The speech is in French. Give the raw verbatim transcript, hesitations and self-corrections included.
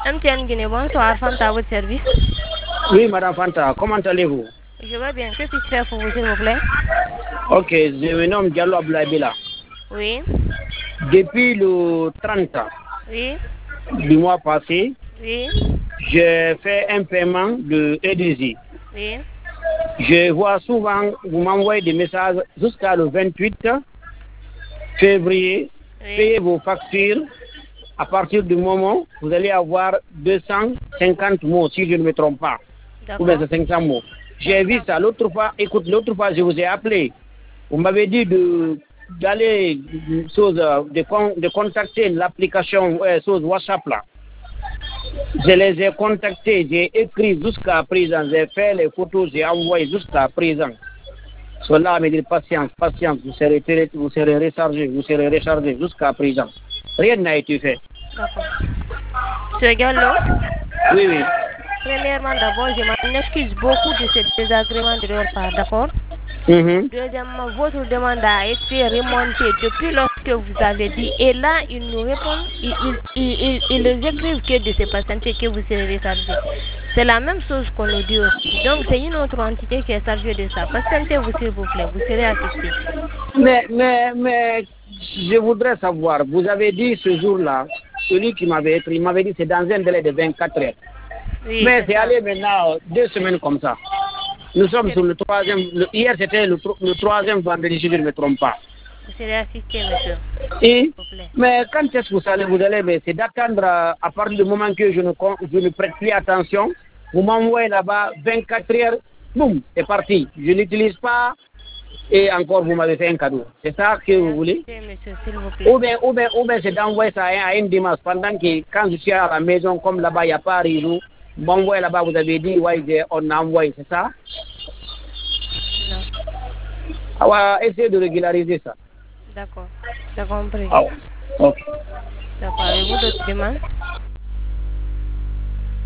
M T N Guinée, bonsoir, Fanta, à votre service. Oui, Madame Fanta, comment allez-vous? Je vais bien. Que puis-je faire pour vous, s'il vous plaît? Ok, je me nomme Diallo Ablaïbela. Oui. Depuis le trente Oui. du mois passé, Oui. j'ai fait un paiement de E deux I. Oui. Je vois souvent, vous m'envoyez des messages jusqu'à le vingt-huit février, Oui. payez vos factures. À partir du moment, vous allez avoir deux cent cinquante mots, si je ne me trompe pas. Ou bien c'est cinq cents mots. J'ai vu ça l'autre fois. Écoute, l'autre fois, je vous ai appelé. Vous m'avez dit de d'aller de, con, de contacter l'application euh, WhatsApp là. Je les ai contactés, j'ai écrit jusqu'à présent, j'ai fait les photos, j'ai envoyé jusqu'à présent. Cela me dit patience, patience, vous serez, vous serez rechargé, vous serez rechargé jusqu'à présent. Rien n'a été fait. D'accord. Monsieur Gallo? Oui, oui. Premièrement, d'abord, je m'en excuse beaucoup de ce désagrément de leur part, d'accord? Mm-hmm. Deuxièmement, votre demande a été remontée depuis lorsque vous avez dit, et là, ils nous répondent, ils, ils, ils, ils, ils écrivent que de ces patienter que vous serez rechargé. C'est la même chose qu'on nous dit aussi. Donc, c'est une autre entité qui est chargée de ça. Patientez-vous, s'il vous plaît, vous serez assisté. Mais, mais, mais, je voudrais savoir, vous avez dit ce jour-là, celui qui m'avait écrit, il m'avait dit c'est dans un délai de vingt-quatre heures. Oui, mais c'est allé maintenant deux semaines comme ça. Nous sommes sur le troisième, le, hier c'était le, le troisième vendredi, si je ne me trompe pas. Vous serez assisté, monsieur. Et, mais quand est-ce que vous allez, vous allez, c'est d'attendre à, à partir du moment que je ne, je ne prête plus attention, vous m'envoyez là-bas vingt-quatre heures, boum, c'est parti. Je n'utilise pas et encore vous m'avez fait un cadeau. C'est ça que vous voulez? Monsieur, s'il vous plaît. Ou bien, ou bien, ou bien c'est d'envoyer ça à une dimanche pendant que quand je suis à la maison, comme là-bas il n'y a pas réseau, m'envoyer là-bas, vous avez dit, ouais, on a envoyé, c'est ça? Non. On va essayer de régulariser ça. D'accord, j'ai compris. Ah, ok. D'accord, avez-vous d'autres demandes?